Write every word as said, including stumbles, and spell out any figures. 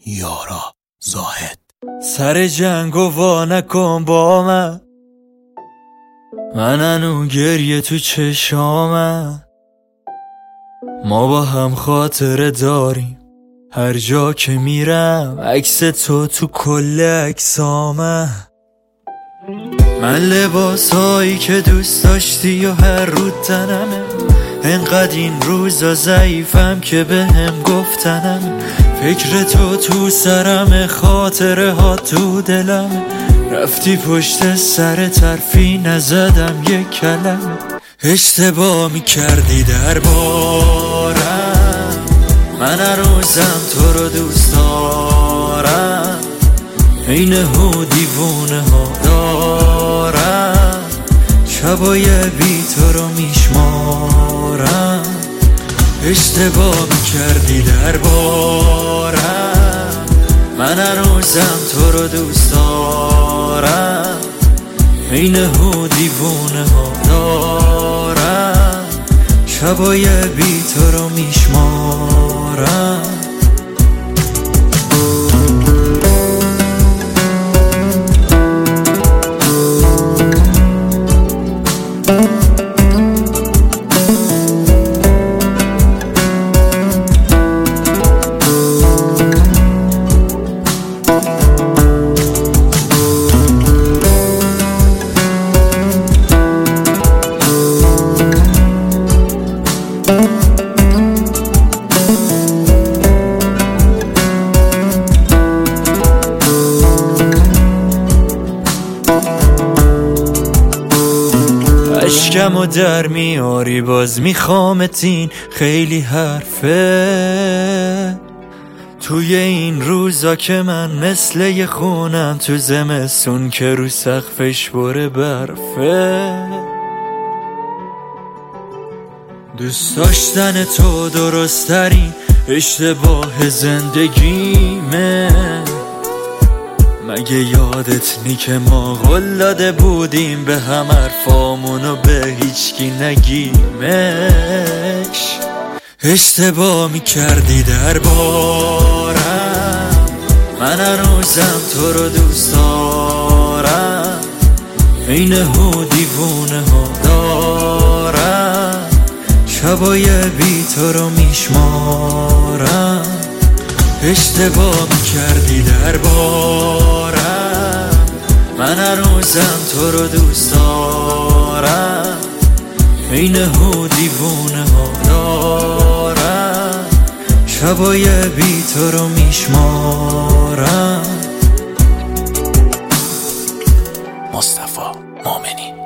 یارا زاهد. سر جنگو وا نکن با من، من هنو گریه تو چشامم. ما با هم خاطره داریم، هر جا که میرم عکس تو تو کل عکسامم. من لباس هایی که دوست داشتی و هر رو تنمه، انقدر این روزا ضعیفم که به هم گفتنم. فکر تو تو سرم، خاطره ها تو دلم. رفتی پشت سر طرفی نزدم یک کلمه. اشتباه میکردی در بارم، من هر روزم تو رو دوست دارم. این هو دیوونه ها دارم، شبای بی تو رو میشمارم. اشتباه میکردی در بارم، من هر روزم تو رو دوست دارم. این هو دیوونه ها دارم، شبای بی تو رو میشمارم. اشکمو در میاری باز میخوامت، این خیلی حرفه. توی این روزا که من مثل یه خونم تو زمستون که رو سقفش بره برفه. دوست داشتن تو درست ترین اشتباه زندگیمه. مگه یادت نی که ما قول داده بودیم به هم حرفامونو به هیچکی نگیمش؟ اشتباه میکردی در بارم، من هر روزم تو رو دوست دارم. این هو دیوونه ها دارم، شبای بی تو رو میشمارم. اشتباه میکردی در بارم، من هر روزم تو رو دوست دارم. این هو دیوونه ها دارم، شبای بی تو رو میشمارم. مصطفی مومنی.